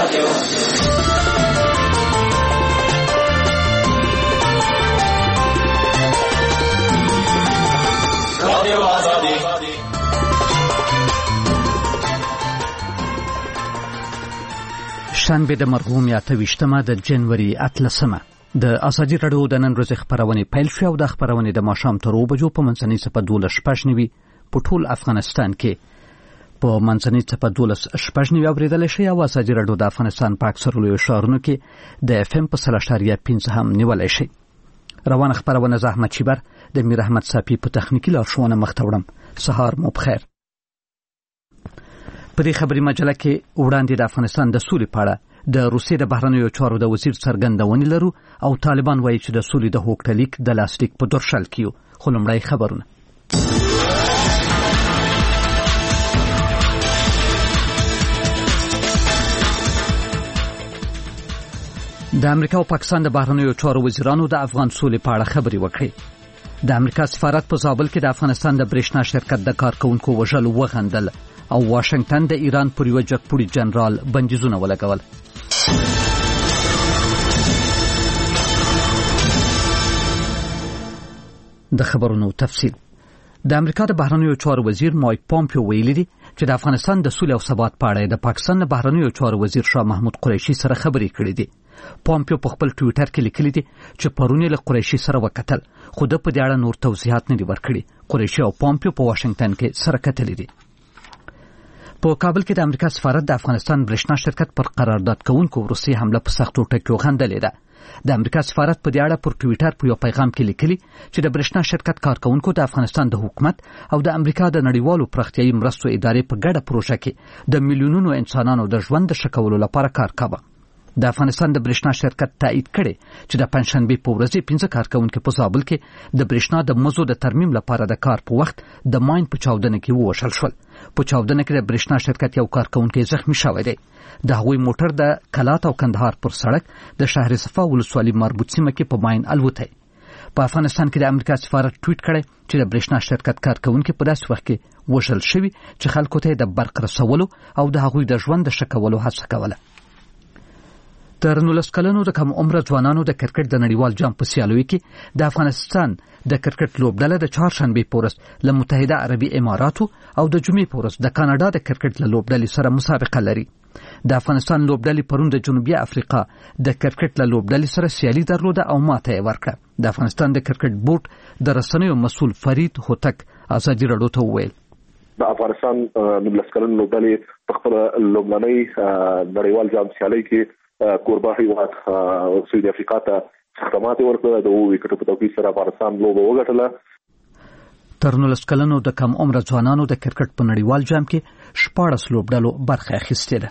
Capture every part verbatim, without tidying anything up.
شنبه د مرحوم اته ویشتمه د جنوري اتلسمه د ازادي راډیو د نن ورځې خبرونه پیل شو او د خبرونه د ماښام تر اوو بجو په منځنۍ صفه دولس شپږ نوي په ټول افغانستان کې په منځنۍ صفه دولس شپږ نوي اوریدل شي او ازادي راډیو د افغانستان په اکثرو لویو ښارونو کې د اف ام په سل اشاریه پنځه هم نیولای شي. روانه خبرونه زحمت شیبر د میر احمد صافی په تخنیکی لارښوونه مخته وړم. سهار مو بخیر. په دې خبري مجله کې وړاندې د افغانستان د سولې په اړه د روسیې د بهرنیو چارو د وزیر څرګندونې لرو او طالبان وایي چې د سولې د هوکټلیک د لاسلیک په درشل کې یو. خو لومړی خبرونه. د امریکا او پاکستان د بهرنیو چارو وزیرانو د افغان سولې په اړه خبري وکړې. د امریکا سفارت په زابل کې د افغانستان د برېښنا شرکت د کارکونکو وژلو وغندل او واشنگټن د ایران پر یو جګپوړي جنرال بندیزونه ولګول. د خبرونو تفصیل. د امریکا د بهرنیو چارو وزیر مایک پامپیو ویلي دي چې د افغانستان د سولې او ثبات په اړه د پاکستان د بهرنیو چارو وزیر شاه محمود قریشي سره خبرې کړې دي. پامپیو په خپل ټویټر کې لیکلي دي چې پرون له قریشي سره وکتل خو د په دې اړه نور توضیحات نه دي ورکړي. قریشي او پامپیو په واشنگټن کې سره کتلې دي. په کابل کې د امریکا سفارت د افغانستان برېښنا شرکت پر قرارداد کوونکو روسي حمله په سختو ټکو غندلې ده. د امریکا سفارت په دې اړه پر ټویټر په یو پیغام کې لیکلي چې د برېښنا شرکت کارکونکو د افغانستان د حکومت او د امریکا د نړیوالو پراختیایي مرستو ادارې په ګډه پروژه کې د میلیونونو انسانانو د ژوند د ښه کولو لپاره کار کاوه. د افغانستان د برېښنا شرکت تایید کړي چې د پنځشنبه په ورځ پنځه کارکونکو په زابل کې د برېښنا د مزو د ترمیم لپاره د کار په وخت د ماین په چاودنه کې ووژل شول. په چاودنه کې د برېښنا شرکت یو کارکونکو زخمی شوی دی. د هغوی موټر د کلات او کندهار پر سړک د شهر صفا ولسوالۍ مربوط سیمه کې په ماین الوتی. په افغانستان کې د امریکا سفارت ټویټ کړی چې د برېښنا شرکت کارکونکو په داسې وخت کې وژل شوی چې خلکو ته د برق رسولو او د هغوی د ژوند د ښه کولو هڅه کوله. تر نولس کلنو د کم عمره ځوانانو د کرکټ د نړیوال جام په سیالیو کې د افغانستان د کرکټ لوبډله د چهارشنبه په ورځ له متحده عربي اماراتو او د جمعې په ورځ د کاناډا د کرکټ له لوبډلې سره مسابقه لري. د افغانستان لوبډلې پرون د جنوبي افریقا د کرکټ له لوبډلې سره سیالي درلوده او ماته یې ورکړه. د افغانستان د کرکټ بورډ د رسنیو مسؤل فرید هوتک ازادي راډیو ته وویل د افغانستان نولس کلن لوبډلې په خپل لوبلنۍ نړیوال جام سیالي کې کوربه هیواد سویډ افریقا ته خدمات ورکړه. د اوه وکټو په توګه سره افغانستان لوبه وګټله. تر نولس کلنو د کم عمره ځوانانو د کرکټ په نړیوال جام کې شپاړس لوبډلو برخه اخیستې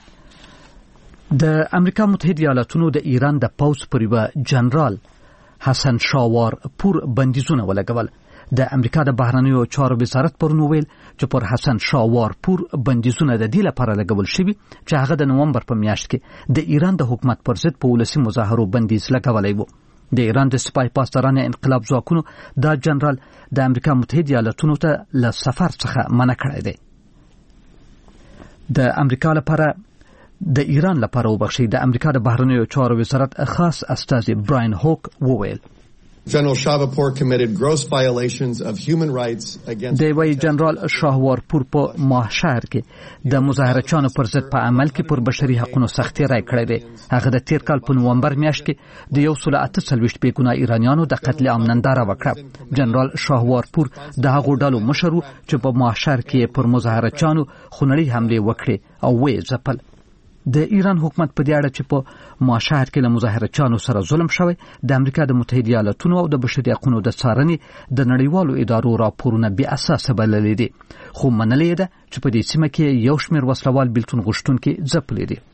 ده. د امریکا متحده ایالاتونو د ایران د پوځ پر یو جنرال حسن شاوار پور بندیزونه ولګول. د امریکا د بهرنیو چارو وزارت پرون ویل چې پر حسن شاوار پور بندیزونه د دې لپاره لګول شوي چې هغه د نومبر په میاشت کې د ایران د حکومت پر ضد په ولسي مظاهرو بندیز لګولی و. د ایران د سپای پاسدارانه انقلاب ځواکونو دا جنرال د امریکا متحده ایالاتونو ته له سفر څخه منع کړی دی. د امریکا لپاره د ایران لپاره وبخښي د امریکا د بهرنیو چارو وزارت خاص استازي براین هوک وویل General Shahwarpur committed gross violations of human rights against د وی جنرال شاهوارپور په ماهشهر کې د مظاهرچانو پر ضد په عمل کې پر بشري حقوقو سختي راي کړی دی. هغه د تیر کال په نومبر میاشت کې د یو سل اته څلوېښت بېګناه ایرانیانو د قتل عام ننداره وکړه. جنرال شاهوارپور د هغو ډلو مشر و چې په ماهشهر کې پر مظاهرچانو خونړۍ حمله وکړې او وې ځپل. د ایران حکومت په دې اړه چې په ماهشهر کې له مظاهرچانو سره ظلم شوی د امریکا د متحده ایالاتونو او د بشري حقوقو د څارنې د نړیوالو ادارو راپورونه بې اساسه بللي دي. خو منلې ده چې په دې سیمه کې یو شمېر وسلوال بیلتون غوښتونکي ځپلي دي.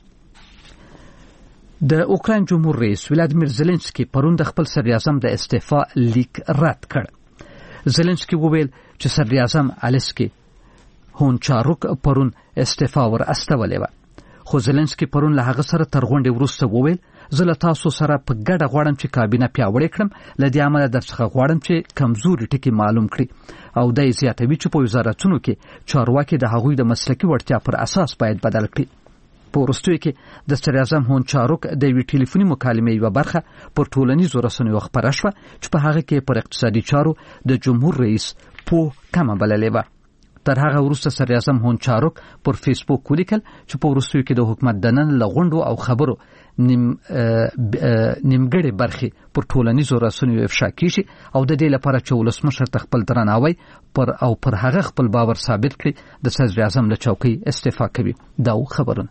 د اوکراین جمهور رئیس ولادیمیر زيلنسکي پرون د خپل صدر اعظم د استعفا لیک رد کړ. زيلنسکي وویل چې صدر اعظم الکسي هونچاروک پرون استعفا ور استولې و. خو زيلنسکي پرون له هغه سره تر غونډې وروسته وویل زه له تاسو سره په ګډه غواړم چې کابینه پیاوړې کړم. له دې امله درڅخه غواړم چې کمزوري ټکي معلوم کړي او د زیاتوي چې په وزارتونو کې چارواکي د هغوی د مسلکي وړتیا پر اساس باید بدل کړي. په وروستیو کې د صدر اعظم هون چاروک د یوې ټلیفوني مکالمې یوه برخه پر ټولنیزو رسنیو خپره شوه چې په هغه کې پر اقتصادي چارو د جمهور رئیس پو کمه بللې وه. تر هغه وروسته صدر اعظم هون چاروک پر فیسبوک ولیکل چې په وروستیو کې د حکومت دننه له غونډو او خبرو نیم نیمګړې برخې پر ټولنیزو رسنیو افشا کیږي او د دې لپاره چې ولسمشر ته خپل درناوی پر او پر هغه خپل باور ثابت کړي د صدر اعظم له چوکۍ استعفا کوي. دا خبرونه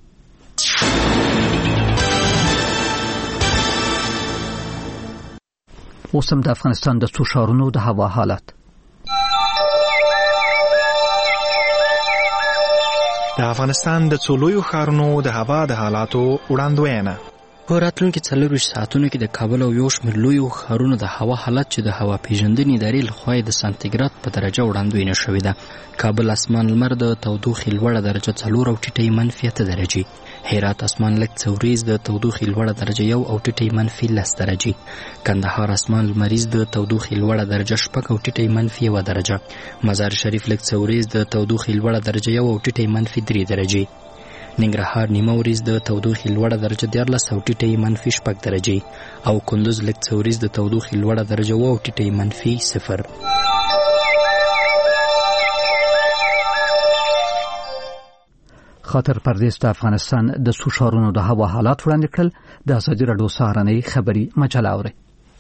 اوس هم د افغانستان د څو ښارونو د هوا حالت. د افغانستان د څو لویو ښارونو د هوا د حالاتو وړاندوینه. په راتلونکي څلورویشت ساعتونو کې د کابل او یو شمېر لویو ښارونو د هوا حالت چې د هوا پیژندنې ادارې لخوا د سانتیګراد په درجه وړاندوینه شوې ده. کابل اسمان لمر د تودوخې لوړه درجه څلور او ټیټه منفي اته درجې. هرات اسمان لږ څه وریځ د تودوخې لوړه درجه یو او ټیټه منفي لس درجې. کندهار اسمان لمریز د تودوخې لوړه درجه شپږ او ټیټه منفي یو درجه. مزار شریف لږ څه وریځ د تودوخې لوړه درجه یو او ټیټه منفي درې درجې. ننګرهار نیمه وریځ د تودوخې لوړه درجه دیارلس او ټیټه منفي شپږ درجې او کندوز لږ څه وریځ د تودوخې لوړه درجه اوه او ټیټه منفي صفر. خاطر پردیس د افغانستان د څو ښارونو د هوا حالات وړاندې کړل. د ازادي راډیو سهارنۍ خبري مجله اوري.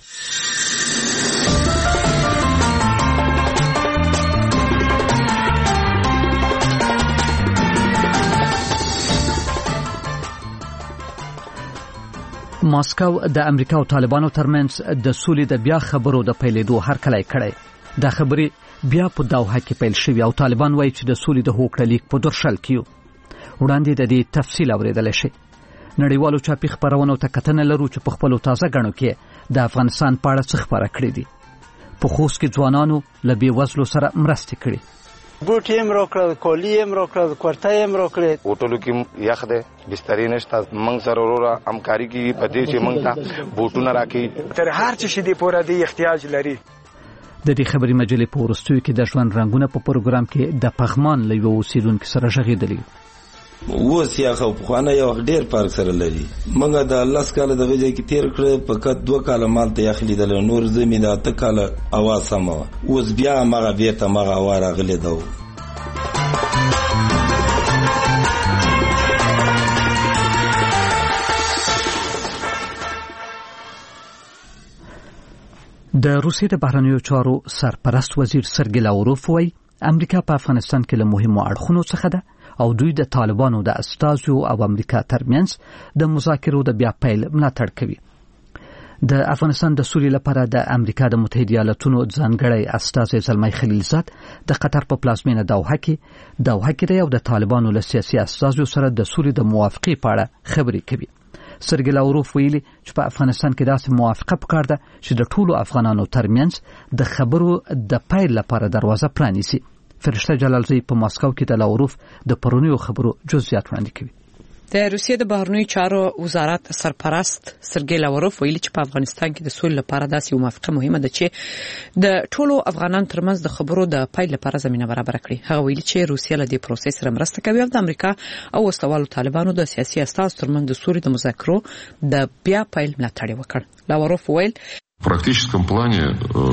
ماسکو د امریکا او طالبانو ترمنځ د سولې د بیا خبرو د پیلېدو هرکلی کړی. دا خبرې بیا په دوحه کې پیل شوې او طالبان وایي چې د سولې د هوکړه لیک په درشل کې وړاندې د دې تفصیل اورېدلی شي. نړیوالو چاپي خپرونو ته کتنه لرو چې په خپلو تازه ګڼو کې د افغانستان په اړه څه خپاره کړي دي. په خوست کې ځوانانو له بېوزلو سره مرستې کړي. بوټي هم راکړل، کالي هم راکړل، کورتۍ هم راکړې. هوټلو کې یخ دی، بسترې نشته. موږ سره وروره همکاري کوي په دې چې موږ ته بوټونه راکړي. تر هر څه شي دې پوره دې احتیاج لري. د دې خبري مجلې په وروستیو کې د ژوند رنګونه په پروګرام کې د پغمان له یو اوسیدونکو سره غږېدلي. اوس یا خو خوانه یو ډیر پارک سره لري. موږ د الله سکاله دغه ځای کې تیر کړ، فقط دوه کاله مال ته یخلی دل، نور زمينه ته کاله اواز سمو. اوس بیا مغه بیرته مغه واره غلې دو. د روسیې د بهرنیو چارو سرپرست وزیر سرګی لاوروف وایي امریکا په افغانستان کې له مهمو اړخونو څخه ده او دوی د طالبانو د استازو او امریکا ترمنځ د مذاکرو د بیا پیل ملاتړ کوي. د افغانستان د سولې لپاره د امریکا د متحده ایالاتونو ځانګړی استازی زلمی خلیلزاد د قطر په پلازمینه دوحه کې دوحه کې دی او د طالبانو له سیاسي استازو سره د سولې د موافقې په اړه خبرې کوي. سرګی لاوروف ویلي چې په افغانستان کې داسې موافقه پکار ده چې د ټولو افغانانو ترمنځ د خبرو د پیل لپاره دروازه پرانیسي. فرشته جلالزی په ماسکو کې د لاوروف د پرونیو خبرو جزئیات وړاندې کوي. د روسیې د بهرنیو چارو وزارت سرپرست سرګی لاوروف ویلي چې په افغانستان کې د سولې لپاره داسې موافقه مهمه ده چې د ټولو افغانانو ترمنځ د خبرو د پیل لپاره زمينه برابر کړي. هغه ویلي چې روسیه له دې پروسې سره مرسته کوي او د امریکا او وسلوالو طالبانو د سیاسي استازو ترمنځ د سولې د مذاکرو د بیا پیل ملاتړ وکړ. لاوروف ویل В практическом плане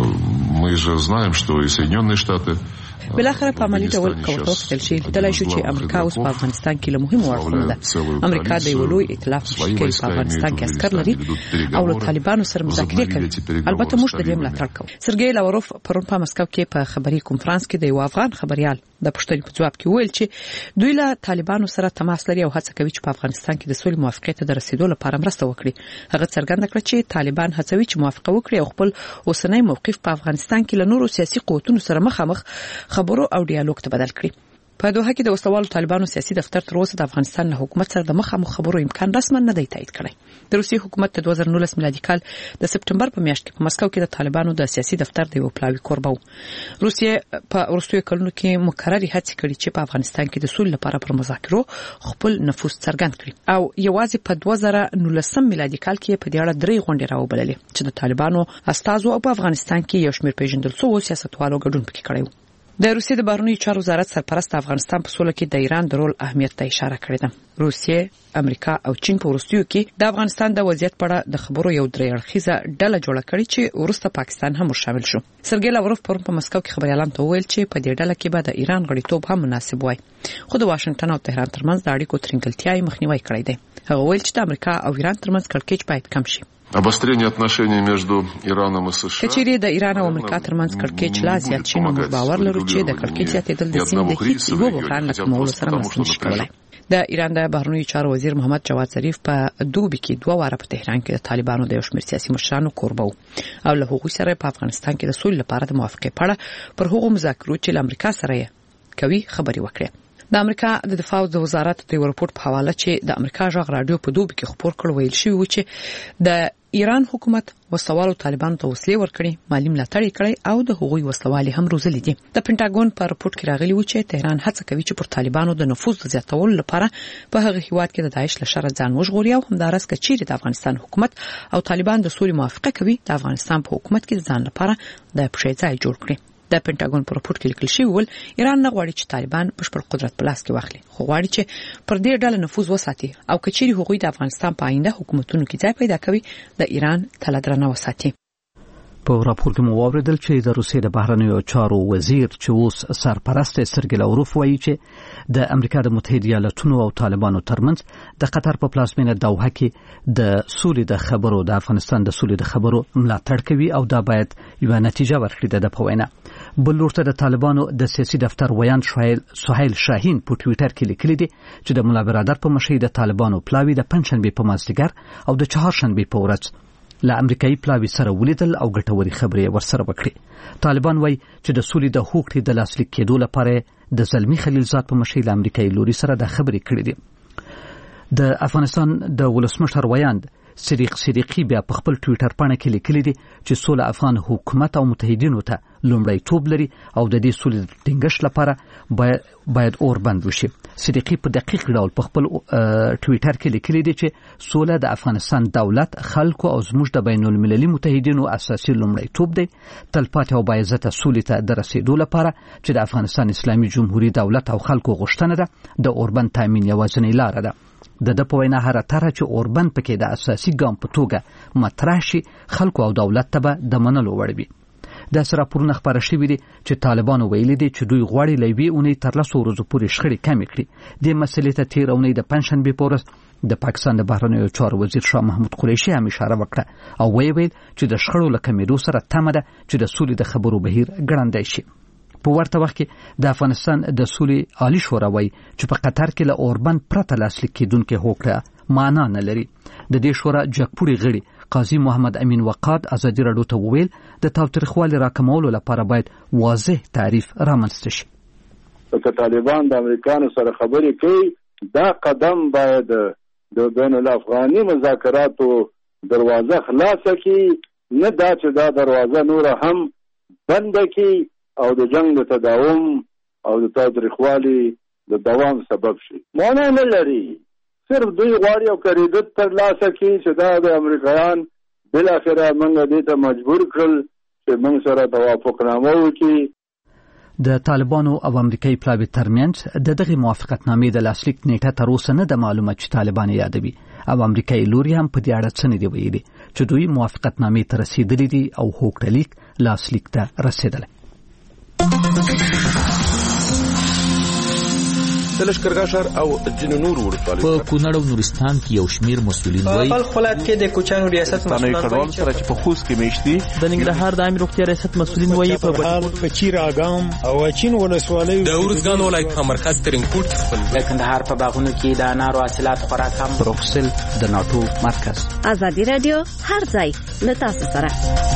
мы же знаем, что и Соединенные Штаты بلاخره په عملي ډول کوټو تل شي دلای شو چې امریکا اوس په افغانستان کې له مهمو اړخونو ده. امریکا د یو لوی ائتلاف شکل په افغانستان کې عسكر لري او له طالبانو سره مذاکرې کوي. البته موږ د دې ملاتړ کوو. سرګی لاوروف پرون په مسکو کې په خبري کنفرانس کې د یو افغان خبريال د پښتني په جواب کې ویل چې دوی له طالبانو سره تماس لري او هڅه کوي چې په افغانستان کې د سولې موافقې ته د رسیدو لپاره مرسته وکړي. هغه څرګنده کړ چې طالبان هڅوي چې موافقه وکړي او خپل اوسنۍ موقف په افغانستان کې له نورو سیاسي قوتونو سره مخامخ خبرو او ډیالوګ ته بدل کړي. په دوحه کې د وسلوالو طالبانو سیاسي دفتر تر اوسه د افغانستان له حکومت سره د مخامخ خبرو امکان رسما نه دی تایید کړی. د روسي حکومت د دوه زره نولس میلادي کال د سپټمبر په میاشت کې په مسکو کې د طالبانو د سیاسي دفتر د یو پلاوي کوربه و. روسیه په وروستیو کلونو کې مکرري هڅې کړې چې په افغانستان کې د سولې لپاره پر مذاکرو خپل نفوذ څرګند کړي او یوازې په دوه زره نولس میلادي کال کې په دې اړه درې غونډې راوبللې چې د طالبانو استازو او په افغانستان کې یو شمېر پیژندل شوي سیاستوالو ګډون پکې کړی و. د روسیې د بهرنیو چارو وزارت سرپرست افغانستان په سوله کې د ایران د رول اهمیت ته اشاره کړې ده. روسیې، امریکا او چین په وروستیو کې د افغانستان د وضعیت په اړه د خبرو یو درې اړخیزه ډله جوړه کړې چې وروسته پاکستان هم شامل شو. سرګی لاوروف پرون په مسکو کې خبريالانو ته وویل چې په دې ډله کې به د ایران غړیتوب هم مناسب وای، خو د واشنگټن او تهران ترمنځ د اړیکو ترنګلتیا مخنیوي کړی دی. هغه ویل چې د امریکا او ایران ترمنځ کړکېچ باید کم شي. Обострение отношений между Ираном и США. کچېری د ایران او امریکا ترمنځ کړکېچ لا زیات شي، نو موږ باور لرو چې د کړکېچ زیاتېدل د سیمې د هیڅ یو بحران له کمولو سره مرسته نشي کولای. د ایران د بهرنیو چارو وزیر محمد جواد ظریف په دوبي کې دوه واره په تهران کې د طالبانو د یو شمېر سیاسي مشرانو کوربه وو او له هغوی سره په افغانستان کې د سولې لپاره د موافقې په اړه پر هغو مذاکرو چې له امریکا سره کوي خبرې وکړې. د امریکا د دفاع وزارت د ریپورت په حواله چې د امریکا ژغ رادیو په دوبي کې خبر کړ ویل شوی و چې د ایران حکومت وسوالو طالبانو ته وسلې ورکړي، مالی ملاتړ کړي او د هغوی وسوالي هم روزلې دي. د پینټاګون په رپورت کې راغلی و چې تهران هڅه کوي چې پر طالبانو د نفوذ زیاتولو لپاره په هغه هیواد کې د داعش له شر ځان وژغوري او همدارس کچېری د افغانستان حکومت او طالبان د سولې موافقه کوي د افغانستان په حکومت کې ځان لپاره د پښې ځای جوړ کړي. د پینټاګون په رپورت کې لیکل شوی ول ایران نه غواړي چې طالبان بشپړ قدرت په لاس کې واخلي، خو غواړي چې پر دې ډله نفوذ وساتي او کچېری هغوی د افغانستان په آینده حکومتونو کې ځای پیدا کوي د ایران تله درنه وساتي. په راپور کې مو واوریدل چې د روسیې د بهرنیو چارو وزیر چې اوس سرپرست سرګی لاوروف وایي چې د امریکا د متحده ایالاتونو او طالبانو ترمنځ د قطر په پلازمینه دوحه کې د سولې د خبرو د افغانستان د سولې د خبرو ملاتړ کوي او دا باید یوه نتیجه ورکړي. د په وینا بل لورته د طالبانو د سیاسي دفتر ویان سهیل شاهین په ټوئیټر کې لیکلي دي چې د مولا برادر په مشرۍ د طالبانو پلاوی د پنځشنبه په مازدیګر او د چهارشنبه په ورځ له امریکایي پلاوی سره ولیدل او ګټوري خبرې ورسره وکړي. طالبان وایي چې د سولې د حقوقو د لاسلیک کېدو لپاره د زلمی خلیلزاد په مشرۍ له امریکایي لوري سره د خبرې کړې دي. د افغانستان د ولسمشر ویاند صدیق صدیقی بیا په خپل ټوئیټر باندې کې لیکلي دي چې سوله افغان حکومت او متحدینو ته لومړیتوب لري او د دې سولې ټینګښت لپاره باید باید اور بند وشي. صدیقی په دقیق ډول په خپل ټوئیټر کې لیکلي دي چې سوله د افغانستان دولت، خلکو او زموږ د بین المللي متحدینو اساسي لومړیتوب دی. تلپاتې او باعزته سولې ته د رسیدو لپاره چې د افغانستان اسلامي جمهوریت دولت او خلکو غوښتنه ده د اوربند تامین یوازینۍ لاره ده. د د په وینا هر طرح چې اوربند پکې د اساسي ګام په توګه مطرح شي خلکو او دولت ته به د منلو وړ وي. د سره پورونه خبره شوې دي چې طالبانو ویلي دي چې دوی غواړي له یوې اونۍ تر لسو ورځو پورې شخړې کمې کړي. دې مسلې ته تېره اونۍ د پنجشنبې په ورځ د پاکستان د بهرنیو چارو وزیر شاه محمود قریشي هم اشاره وکړه او ویې ویل چې د شخړو له کمېدو سره تمه ده چې د سولې د خبرو بهیر ګړندی شي. په ورته وخت کې د افغانستان د سولې عالی شورا وایي چې په قطر کې له اوربند پرته لاسلیک کېدونکې هوکړه معنا نه لري. د دې شورا جګپوړي غړي قاضي محمد امین وقاد ازادي راډیو ته وویل د تاوتریخوالي راکمولو لپاره باید واضح تعریف رامنځته شي. که طالبان د امریکانو سره خبرې کوي دا قدم باید د بین الافغاني مذاکراتو دروازه خلاصه کړي، نه دا چې دا دروازه نور هم بند کړي او د جنگ د تداوم او د تاوتریخوالي د دوام سبب شي. معنا نه لري. صرف دوی غواړي او کریدت ترلاسه کړي چې دا د امریکایان بالاخره موږ دې ته مجبور کړل چې موږ سره توافقنامه وکړي. د طالبانو او امریکایي پلاوي ترمنځ د دغه موافقتنامې د لاسلیک نیټه تر اوسه نه د معلومه چې طالبان یادوي او امریکایي لوري هم په دې اړه څه نه دی ویلي چې دوی موافقتنامې ته رسیدلي دي او هوکړلیک لاسلیک ته رسیدلی. د لشکرګاه ښار او ځینو نورو ولسوالیو په کونړ او نورستان کې یو شمېر مسؤلین وایي په خپل کې د کوچانو ریاست مسؤلین وایي چې په خوست کې میشتي د ننګرهار د عامه روغتیا ریاست مسؤلین وایي په بهار په چیر اګام او چین ولسوالیو د اورزګان ولایت په مرکز ترینکوټ خپل د کندهار په باغونو کې د انارو حاصلات خوراک هم پروفسل د ناتو مرکز. ازادي رادیو هر ځای له تاسو سره.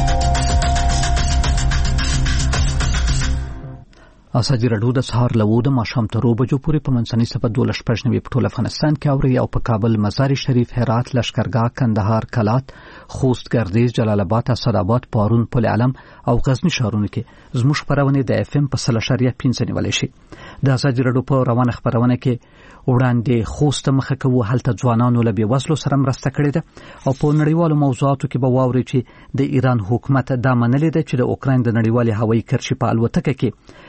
ازادي راډیو د سهار له وو د ماښام تر اوو بجو پورې په منځنۍ صفحه دولس شپږ نوي په ټول افغانستان کې اوري او په کابل، مزار شریف، هرات، لشکرګاه، کندهار، کلات، خوست، ګردیز، جلال آباد، اسداباد، پارون، پل علم او غزنی ښارونو کې زموږ خبرونه د اف ام په سل اشاریه پنځه نیولای شي. د ازادي راډیو په روانه خبرونه کې وړاندې خوست مخه کوو هلته ځوانانو له بېوزلو سره مرسته کړې ده او په نړیوالو موضوعاتو کې به واوري چې د ایران حکومت دا منلې ده چې د اوکراین د نړیوالې هوایي کرښې په الوتکه کې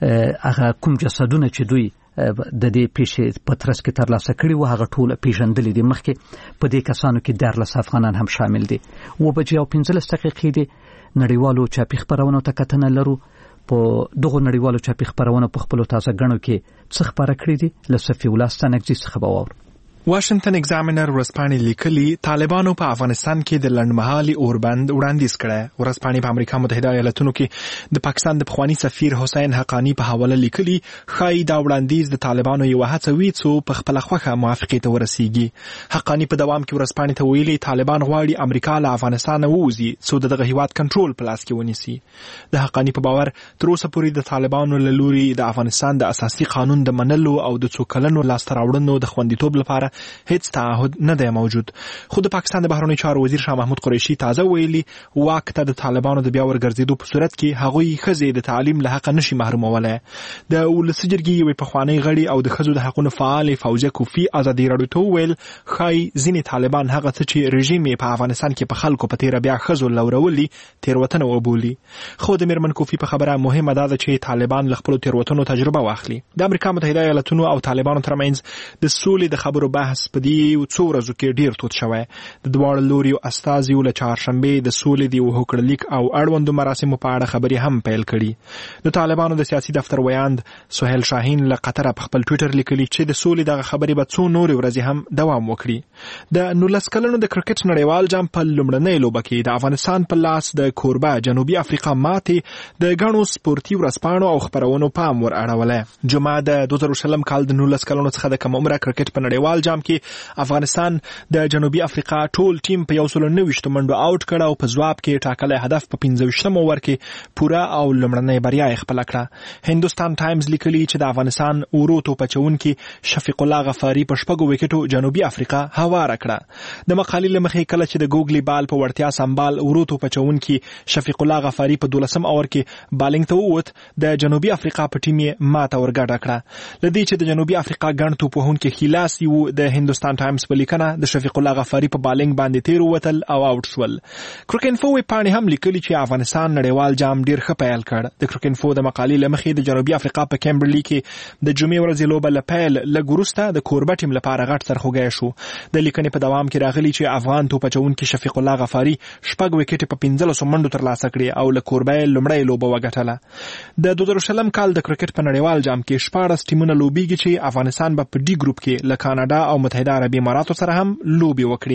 هغه کوم جسدونه چې دوی د دې پیښې په ترڅ کې ترلاسه کړي و هغه ټول پیژندل دي. مخکې په دې کسانو کې دیارلس افغانان هم شامل دي. و بجې او پنځلس دقیقې دي نړیوالو چاپی خبرونو ته کتنه لرو. په دغه نړیوالو چاپی خبرونو په خپل تازه غنو کې څه خبره کړې دي لسفي ولاستانګ څخه باور. واشنگټن ایگزامینر ورځپاڼې لیکلي طالبانو په افغانستان کې د لنډمهالي اوربند وړاندیز کړی. ورځپاڼې په امریکا متحده ایالاتونو کې د پاکستان د پخوانی سفیر حسین حقانی په حواله لیکلي ښایي دا وړاندیز د طالبانو یو هڅه وي څو په خپله خوښه موافقې ته ورسیږي. حقانی په دوام کې ورځپاڼې ته ویلي طالبان غواړي امریکا له افغانستانه ووځي څو د دغه هیواد کنټرول په لاس کې ونیسي. د حقانی په باور تر اوسه پورې د طالبانو له لوري د افغانستان د اساسي قانون د منلو او د څو کلنو لاسته راوړنو د خوندیتوب لپاره هیڅ تعهد نه دی موجود. خو د پاکستان د بهرنیو چارو وزیر شاه محمود قریشي تازه ویلي واک ته د طالبانو د بیا ورګرځېدو په صورت کې هغوی ښځې د تعلیم له حقه نشي محرومولی. د ولسي جرګې یوې پخوانۍ غړي او د ښځو د حقونو فعالې فوزیه کوفي ازادي راډیو ته وویل ښایي ځینې طالبان هغه څه چې رژیم یې په افغانستان کې په خلکو په تېره بیا ښځو لورولي تېروتنه وبولي. خو د میرمن کوفي په خبره مهمه دا ده چې طالبان له خپلو تېروتنو تجربه واخلي. د امریکا متحده ایالاتونو او طالبانو ترمنځ د سولې د خبرو بحث په دې څو ورځو کې ډیر تود شوی. د دواړو لوریو استازیو له چهارشنبې د سولې د یو هوکړلیک او اړوندو مراسمو په اړه خبرې هم پیل کړي. د طالبانو د سیاسي دفتر ویاند سهیل شاهین له قطره په خپل ټویټر لیکلي چې د سولې دغه خبرې به څو نورې ورځې هم دوام وکړي. د نولس کلنو د کرکټ نړیوال جام په لومړنۍ لوبه کې د افغانستان په لاس د کوربه جنوبي افریقا ماتې د ګڼو سپورتي ورځپاڼو او خپرونو پام ور اړولی. جمعه د دوه زره شلم کال د نولس کلونو څخه د کم عمره کرکټ په نړیوال جام کې افغانستان د جنوبي افریقا ټول ټیم په یو سل نوي منډو آوټ کړ او په ځواب کې ټاکلی هدف په پنځه ویشتم اوور کې پوره او لومړنۍ بریا یې خپله کړه. هندوستان ټایمز لیکلي چې د افغانستان ورو توپ اچوونکي شفیق الله غفاري په شپږو ویکټو جنوبي افریقا هواره کړه. د مقالې له مخې کله چې د ګوګلي بال په وړتیا سمبال ورو توپ اچوونکي شفیق الله غفاري په دولسم اوور کې بالینګ ته ووت د جنوبي افریقا په ټیم یې ماته ورګډه کړه. لدې چې د جنوبي افریقا ګڼ توپ وهونکي خلاص یو د هندوستان ټایمز په لیکنه د شفیق الله غفاري په بالینګ باندې تیر ووتل او آوټ شول. کرکینفو پاڼې هم لیکلي چې افغانستان نړیوال جام ډیر ښه پیل کړ. د کرکینفو د مقالې له مخې د جنوبي افریقا په کیمبرلي کې د جمعې ورځې لوبه له پیل لږ وروسته د کوربه ټیم لپاره غټ سرخوږی شو. د لیکنې په دوام کې راغلي چې افغان توپ اچوونکي شفیق الله غفاري شپږ ویکټې په پنځلسو منډو ترلاسه کړې او له کوربه یې لومړۍ لوبه وګټله. د دوه زره شلم کال د کرکټ په نړیوال جام کې شپاړس ټیمونه لوبېږي چې افغانستان به په ډي ګروپ کې له کاناډا او متحده عربي اماراتو سره هم لوبې وکړي.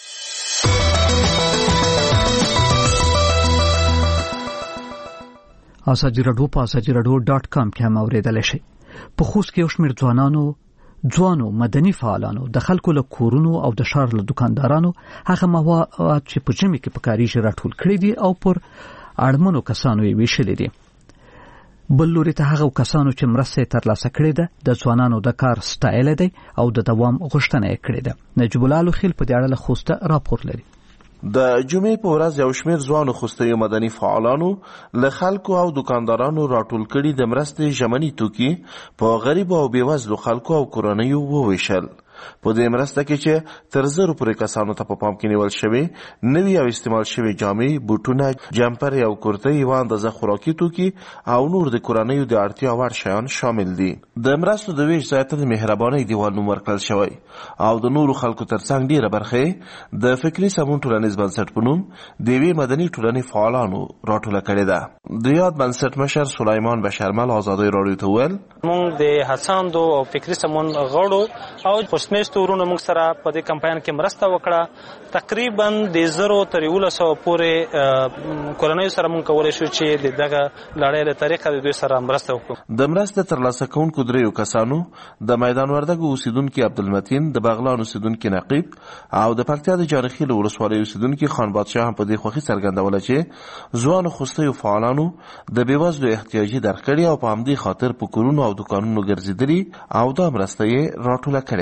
ازادي راډیو په ازادي راډیو ډاټ کام کې هم اورېدلی شئ. په خوست کې یو شمېر ځوانانو ځوانو مدني فعالانو د خلکو له کورونو او د ښار له دکاندارانو هغه مواد چې په ژمي کې پکارېږي راټول کړي دي او پر اړمنو کسانو یې ویشلي دي. بل لوري ته هغه کسانو چې مرسته ترلاسه کړې ده د ځوانانو د کار سټایل دی او د دوام غوښتنه یې کړې ده. نجیب الله لوخیل په دې اړه له خوسته راپور لري. د جمعې په ورځ یو شمېر ځوانو خوستي مدني فعالانو له خلکو او دکاندارانو راټول کړي د مرستې ژمني توکي په غریب او بېوزلو خلکو او کورنیو وویشل. په دې مرسته کې چې تر زرو پورې کسانو ته په پام کې نیول شوي نوي او استعمال شوي جامې، بوټونه، جمپر او کرتۍ، یوه اندازه خوراکي توکي او نور د کورنیو د اړتیا وړ شیان شامل دي. د مرستو د ویش ځای ته د مهربانۍ دیوال نوم ورکړل شوی او د نورو خلکو ترڅنګ ډېره برخه د فکري سمون ټولنیز بنسټ په نوم د یوې مدني ټولنې فعالانو راټوله کړې ده. د یاد بنسټ مشر سلیمان بشرمل ازادي راډیو ته وویل موږ د هڅاندو او فکري سمون غړو او پوسټمیستو ورونو موږ سره په دې کمپاین کې مرسته وکړه. تقریبا د زرو تر یولسو پورې کورنیو سره موږ کولی شو چې د دغه لړۍ له طریقه د دوی سره مرسته وکړو. د مرستې ترلاسه کوونکو دریو کسانو د میدان وردګو اوسیدونکي عبدالمتین، د بغلان اوسیدونکي نقیب او د پکتیا د جانخیل ولسوالۍ اوسیدونکي خان بادشاه هم په دې خوښي څرګندوله چې ځوانو خوستیو فعالانو د بېوزلو احتیاجي درک کړي او په همدې خاطر په کورونو او دکانونو ګرځېدلي او دا مرسته یې راټوله کړې ده.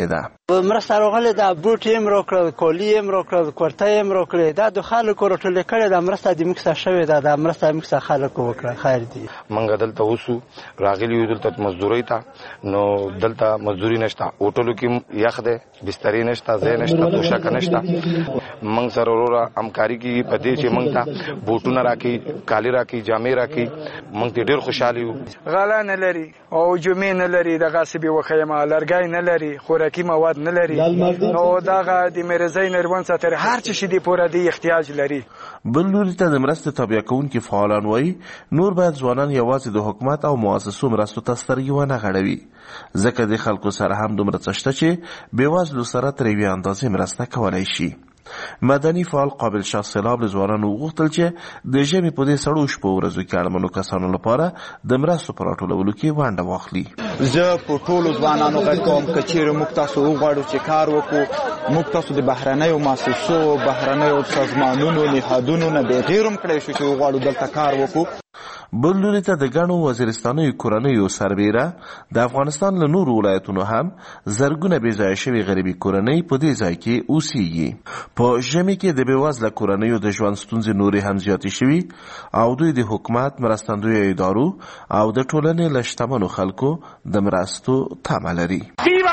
مرسته راغلې دا بوټ یې مروکړل کولی یې مروکړل کورته یې مروکړل دا د خلکو راټولې کړې دا مرسته د مکسه شوې دا د مرسته مکسه خلکو وکړه خیر دی منګه دلته اوسو راغلی یو دلته مزدوري تا نو دلته مزدوري نشته هوټلو کې یخ ده بسترې نشته ځای نشته پوشاک نشته منګ سره وروره همکاري کې پدې چې منګ ته بوټونه راکې کالی راکې جامې راکې منګ ته ډېر خوشاله یو غلا نه لري او جمعې نه لري د غاصبي وخیمه لرګای نه لري خوراکي مواد نه لري نو دغه د مرزي نروان ساتره هر څه شي دی پوره دی احتیاج لري. بل لوري ته د مرستې تابع کوونکي فعالان وایي نور باید ځوانان یوازې د حکومت او مؤسسو مرستو ته سترګې ونه غړوي ځکه د خلکو سره هم دومره څه شته چې بېوزلو سره تر یوې اندازې مرسته کولی شي. مدني فعال قابل شاه سیلاب له ځوانانو وغوښتل چې د ژمي په دې سړو شپو ورځو کې اړمنو کسانو لپاره د مرستو په راټولولو کې ونډه واخلي. زه په ټولو ځوانانو غږ کوم که چیرې موږ تاسو وغواړو چې کار وکړو موږ تاسو د بهرنیو مؤسسو بهرنیو سازمانونو نهادونو نه بغیر هم کړی شو چې وغواړو دلته کار وکړو. بل لوري ته د ګڼو وزیرستانیو کورنیو سربیره د افغانستان له نورو ولایتونو هم زرګونه بې ځایه شوي غریبي کورنۍ په دې ځای کې اوسېږي. په ژمي کې د بېوزله کورنیو د ژوند ستونزې نورې هم زیاتې شوي او دوی د حکومت مرستندویه ادارو او د ټولنې له شتمنو خلکو د مرستو تمه لري.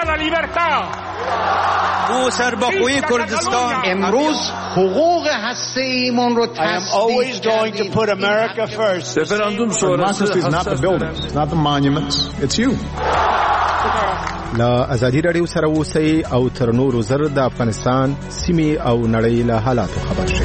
او سربخوی کردستان امروز حقوق هسته ایمان رو تصدیق کردیم. Referendum Democracy is not the buildings, it's not the monuments, it's you. لا ازادي رادیو سره اوسئ او تر نورو زر د افغانستان سیمې او نړۍ له حالاتو خبر شئ.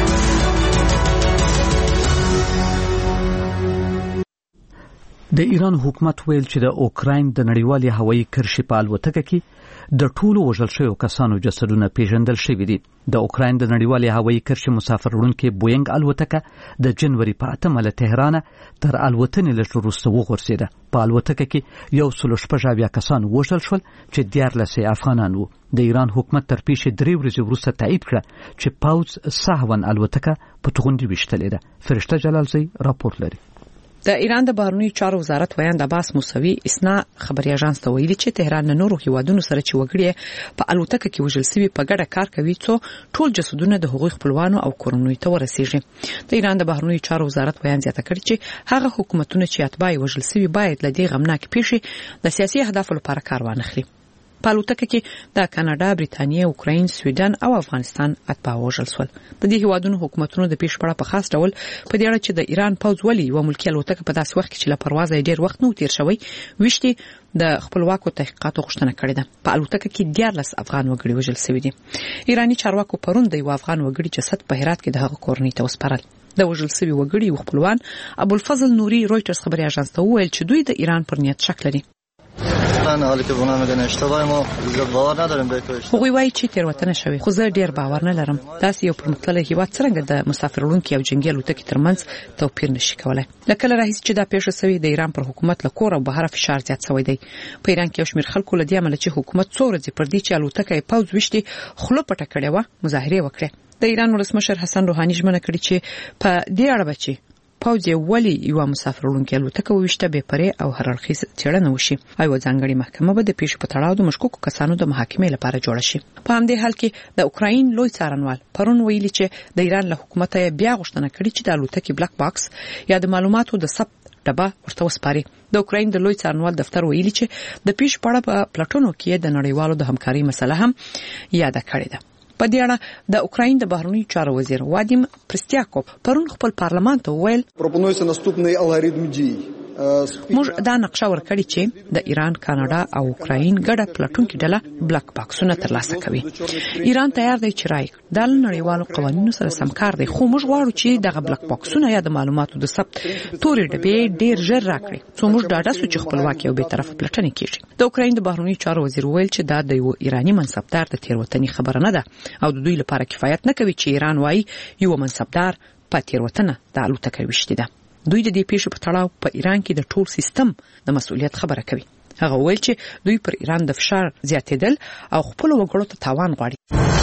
د ایران حکومت ویل چې د اوکراین د نړیوالې هوایي کرښې په الوتکه کې د ټولو وژل شویو کسانو جسدونه پیژندل شوي دي. د اوکراین د نړیوالې هوایي کرښې مسافر وړونکې بوینګ الوتکه د جنوري په اتمه له تهرانه تر الوتنې لږ وروسته وغورځېده. په الوتکه کې یو سل شپږ اویا کسان وژل شول چې دیارلس یې افغانان وو. د ایران حکومت تر پیښې درې ورځې وروسته تایید کړه چې پوځ سهوا الوتکه په توغندي ویشتلې ده. فرشته جلالزی راپور لري. د ایران د بهرنیو چارو وزارت ویاند عباس موسوي اسنا خبري اژانس ته ویلي چې تهران نه نورو هیوادونو سره چې وګړي په الوتکه کې وژل شوي په ګډه کار کوي څو ټول جسدونه د حقوق خپلوانو او کورنیو ته ورسیږي. د ایران د بهرنیو چارو وزارت ویاند زیاته کړی چې هغه حکومتونه چې اتباع وژل شوي باید له دې غمناک پیښې د سیاسي اهدافو لپاره کار وانخلي. په الوتکه کې د کاناډا، بریتانیا، اوکراین، سویډن او افغانستان اتباع وژل شول. د دې هیوادونو حکومتونو د پیښ پړه په خاص ډول په دې اړه چې د ایران پوځ ولې یو ملکی الوتکه په داسې وخت کې چې له پروازه ډیر وخت نو تیر شوی وشتي د خپلواکو تحقیقاتو غوښتنه کړې ده. په الوتکه کې دیارلس افغان وګړي وژل شوي دي. ایرانی چارواکو پرون د یو افغان وګړي جسد په هرات کې د هغه کورنۍ ته وسپارل. د وژل شوي وګړي خپلوان ابوالفضل نوري رويټرز خبري اژانس ته وویل چې دوی د ایران پر نیت شک لري. حالی که بنا میگن اشتباه ما باور نداریم به تو خو وایي چې تیروتنه شوی خو زه ډیر باور نه لرم. تاسو یو پرمختللی هیواد څنګه د مسافرونکو او جنگي الوتکې ترمنځ توپیر نشي کولای. لکه راهیس چې دا پیښه شوې د ایران پر حکومت له کور او بهر فشار زیات شوی دی. په ایران کې یو شمېر خلکو له دې عمل چې حکومت څو ورځې پر دې چې الوتکه یې پوز وشتي خلو پټه کړې و مظاهره وکړه. د ایران ولسمشر حسن روحاني ژمنه کړې چې په دې اړه بچي پوځ ولی یو مسافر وړونکي الوتکه وشته به پرې او هر اړخیز څېړنه وشي او ځانګړي محکمه به د پیښې په تړاو د مشکوکو کسانو د محاکمې لپاره جوړ شي. په همدې حال کې د اوکراین لوی څارنوال پرون ویلي چې د ایران له حکومت بیا غوښتنه کړې چې د الوتکې بلاک باکس یا د معلوماتو د ثبت ډبه ورته وسپاري. د اوکراین د لوی څارنوال دفتر ویلي چې د پیښې په اړه په پلاټونو کې د نړیوالو د همکاري مسله هم یاد کړې ده. په دې اړه د اوکراین د بهرنیو چارو وزیر وادیم پرستیاکوف پرون خپل پارلمان ته وویل пропонується наступний алгоритм дій. موږ دا نقشه ورکړی چې د ایران، کاناډا او اوکراین ګډه پلاټونکې ډله بلاک باکسونه ترلاسه کوي. ایران تیار دی چې راي د نړیوالو قوانینو سره سمکار دی، خو موږ غواړو چې دغه بلاک باکسونه یا د معلوماتو د ثبت تورې ډبې ډیر ژر راکړي څو موږ ډاډه سو چې خپلواکي او به طرفه پلاټنې کیږي. د اوکراین د بهرنیو چارو وزیر ویل چې دا د یو ایرانی منصبدار د تیروتنې خبره نه ده او د دوی لپاره کفایت نه کوي چې ایران وایي یو منصبدار په تیروتنه د الوتکې وشتي ده. دوی د دې پیښې په تړاو په ایران کې د ټول سیستم د مسؤلیت خبره کوي. هغه ویل چې دوی پر ایران د فشار زیاتېدل او خپل وګړو ته تاوان غواړي.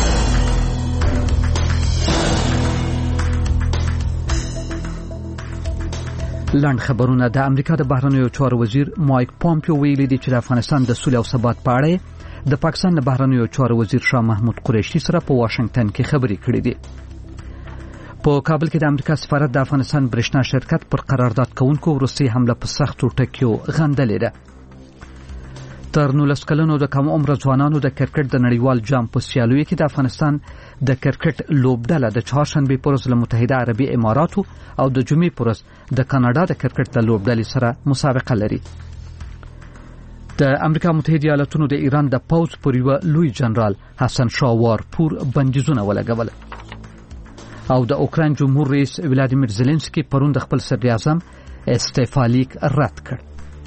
لاند خبرونه. د امریکا د بهرنیو چارو وزیر مایک پامپیو ویلي دی چې د افغانستان د سولې او ثبات په اړه د پاکستان د بهرنیو چارو وزیر شاه محمود قریشي سره په واشنگټن کې خبرې کړې دي. په کابل کې د امریکا سفارت د افغانستان برېښنا شرکت پر قرارداد کوونکو وروستۍ حمله په سختو ټکیو غندلې ده. تر نولس کلنو د کم عمره ځوانانو د کرکټ د نړیوال جام په سیالیو کې د افغانستان د کرکټ لوبډله د چهارشنبې پر ورځ له متحده عربي اماراتو او د جمعې پر ورځ د کاناډا د کرکټ د لوبډلې سره مسابقه لري. د امریکا متحده ایالاتونو د ایران د پوځ پر یو لوی جنرال حسن شاوار پور بندیزونه ولګول او د اوکراین جمهور رئیس ولادیمیر زيلنسکي پرون د خپل صدر اعظم استعفا لیک رد کړ.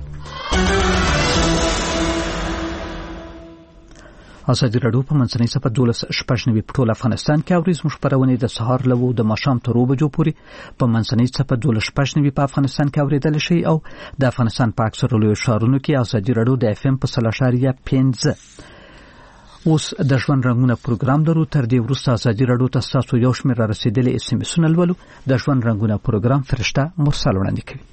ازادي راډیو په منځنۍ صفحه دولس شپږ نوي په ټول افغانستان کې اوري زموږ خبرونه د سهار لوو د ماښام تر اوه بجو پورې په منځنۍ صفحه دولس شپږ نوي په افغانستان کې اوریدل شي او د افغانستان په اکثر لوی ښارونو کې ازادي راډیو د اف ام په سلاشاریه پنځه. اوس د ژوند رنگونه پروګرام لرو. تر دې وروسته ازادي راډیو ته تاسو یو شمېر را رسیدلې اس ام اسونه لولو. د ژوند رنگونه پروګرام فرشته مرسل وړاندې کوي.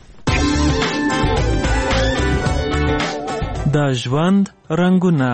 د ژوند رنگونه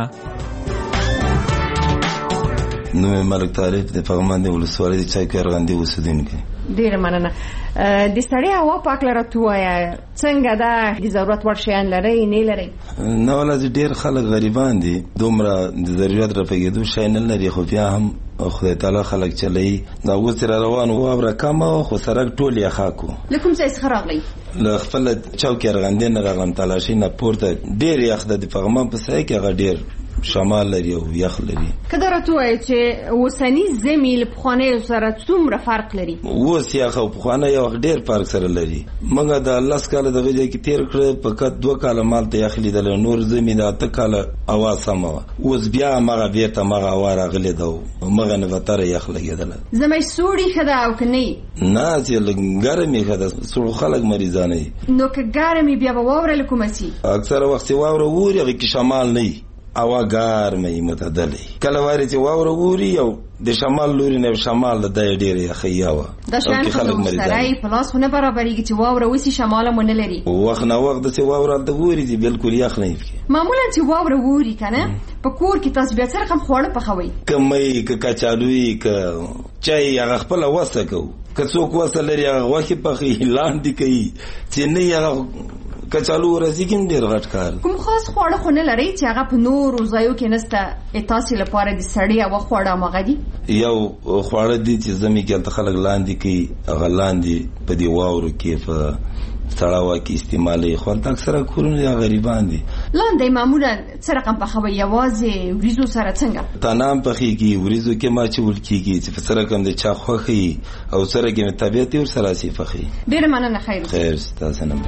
نو ملک طالب د پغمان د ولسوالۍ د چای کارغندې اوسیدونکی. ډیره مننه. د سړی هوا پاک لره تویا څنګه دا د ضرورت وړ شیان لري نه لري؟ نه ولې ډیر خلک غریبان دي دومره د ضرورت رافګېدو شي نه لري خو بیا هم خدای تعالی خلک چلی دا اوس را روان و او رقم خو سرک ټول یې خاکو. لکم څه خراغلی؟ ل خپل چوک کارغندې نه راغلم تلاشي نه پورته ډیر یخ د پغمان په ځای کې غډیر شمال لري او یخ لري. کله راټوي چې وسنی زميل په خانه سره څومره فرق لري؟ وس یخ او په خانه یو ډیر فرق سره لري. موږ د الله سکاله دغه ځای کې تیر کړ په کټ دوه کاله مال ته یخ لیدل نور زميل اته کاله اواز سمو اوس بیا مغه بیرته مغه واره غلې دو مغه نه وتر یخ لګیدل. زمي سوري خدا او کني نه چې لګرمي خدا سور خلک مریضانه نو که ګرمي بیا ووره لکومسي اکثر وخت ووره ووري کې شمال نه اوا ګرمي متعدلي کله واري چې ووره ووري او د شمال لوري نه شمال د ډېرې خیاوه د شان خلک سړی پلاس نه برابرېږي چې ووره وسی شمال مونږ نه لري وخت نه وخت چې ووره د ووري دي بالکل یخ نه وي معمولا چې ووره ووري کنه په کور کې تاسو بیا څه رقم خوړه پخوي کمې ک کچالوي ک چای هغه خپل وسکو که څوک وسل لري هغه وخت په لاندې کوي چې نه هغه کچالو ورزيګم ډیر غټ کار کوم خاص خوړه خو نه لري چې هغه په نور ځایو کې نسته تاسو لپاره د سړی او خوړه مغدي یو خوړه دي چې زمي کې خلک لاندې کوي هغه لاندې په دی واورو کې په تړاو کې استعمالي خو اکثره کورونه غریبان دي لاندې معمولا څه رقم په خوي یوازې وریزو سره څنګه تنام په خيږي وریزو کې ما چې ول کېږي چې په سره کوم د چا خوخي او سره کې طبيعت ور سره سي فخي ډیر مننه خیر خیر تاسو نه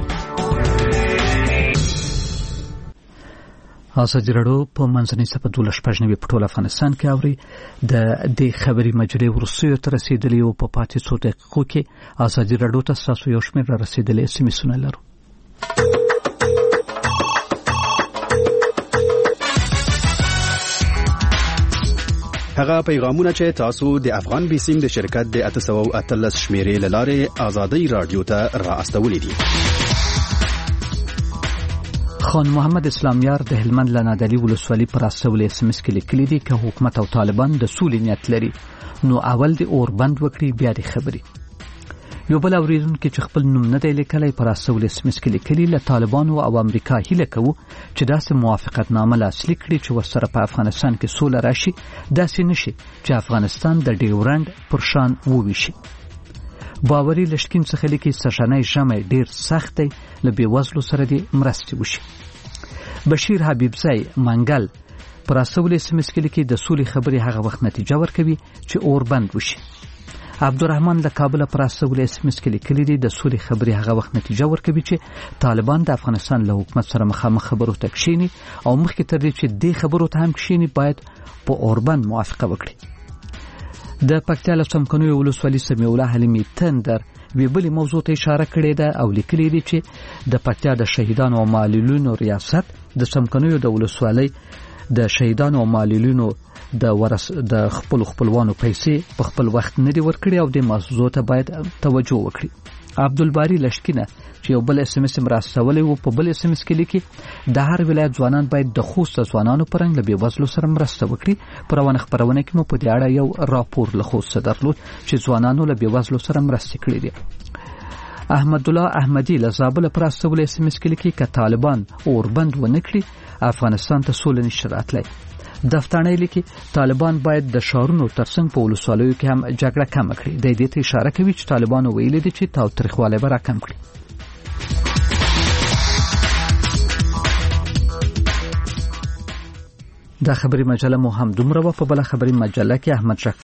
ازادي راډیو په منځنۍ صفحه دولس شپږ نوي په ټول افغانستان کې اوري د دې خبري مجلې ورسوي تر رسیدلې او په پاتې څو دقیقو کې ازادي راډیو ته تاسو یو شمېر را رسیدلې اس ام اسونه لرو. هغه پیغامونه چې تاسو د افغان بیسیم د شرکت د اته سوه او اتلس شمیرې لاره ازادي راډیو ته را استولې دي. خان محمد اسلامیار د هلمند لنادلی ولسوالۍ پر استول اس ام اس کې لیکلي دي چې حکومت او طالبان د سولې نیت لري نو اول د اوربند وکړي بیا د خبري. یو بل اوریدونکو چې خپل نوم نه دی لیکلی پر استول اس ام اس کې لیکلي له طالبانو او امریکا هیله کوو چې داسې موافقتنامه لاسلیک کړي چې ورسره په افغانستان کې سوله راشي داسې نشي چې افغانستان د ډیورند پر شان وویشي. باوري لشکین څخه لیکي سشنای جمع ډیر سخت دی له بیوزلو سره دی مرستې وشي. بشیر حبیبزی منګل پر استول اس ام اس کې لیکي د سولې خبرې هغه وخت نتیجه ورکوي چې اوربند وشي. عبدالرحمن د کابل پر استول اس ام اس کې لیکلي دي د سولې خبرې هغه وخت نتیجه ورکوي چې طالبان د افغانستان له حکومت سره مخامخ خبرو ته کښیني او مخکې تر دې چې دې خبرو ته هم کښیني باید په اوربند موافقه وکړي. د پکتیا له څمکنیو ولسوالۍ سمیع الله حلیمي تندر وی بلې موضوع ته اشاره کړې ده او لیکلي دي چې د پکتیا د شهیدانو او معلولینو ریاست د څمکنیو د ولسوالۍ د شهیدانو او معلولینو د ورس د خپل خپلوانو پیسې په خپل وخت نه دی ورکړي او د موضوع ته باید توجه وکړي. عبدالباری لشکینه چې یو بل اس ام اس مرستولې وو په بل اس ام اس کې لیکي د هر ولایت ځوانان باید د خوست ځوانانو پرنګ له بیوزلو سره مرسته وکړي. په روانه خبرونه کې مو په دې اړه یو راپور له خوست درلود چې ځوانانو له بیوزلو سره مرسته کړې دي. احمد الله احمدی له زابل پر استول اس ام اس کې لیکي ک طالبان اوربند ونکړي افغانستان ته سولې نشي راتلی. دفتانه لیکي طالبان باید د شهرونو ترڅنګ په ولسوالیو کې هم جګړه کم کړي. د دې ته اشاره کوي چې طالبانو ویلي دي چې تاوتریخوالی به راکم کړي. دا خبري مجله مو هم دومره په بل خبري مجله کې احمد شاه